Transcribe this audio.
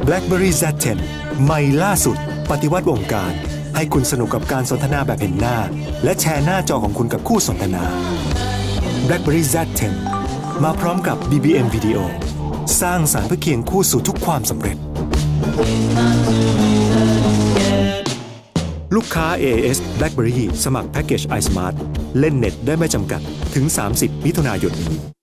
BlackBerry Z10 ใหม่ล่าสุดปฏิวัติวงการให้คุณสนุกกับการสนทนาแบบเห็นหน้าและแชร์หน้าจอของคุณกับคู่สนทนา BlackBerry Z10 มาพร้อมกับ BBM Video สร้างสรรค์เพื่อเคียงคู่สู่ทุกความสำเร็จลูกค้า AIS BlackBerry สมัครแพ็กเกจ iSmart เล่นเน็ตได้ไม่จำกัดถึง30 มิถุนายนนี้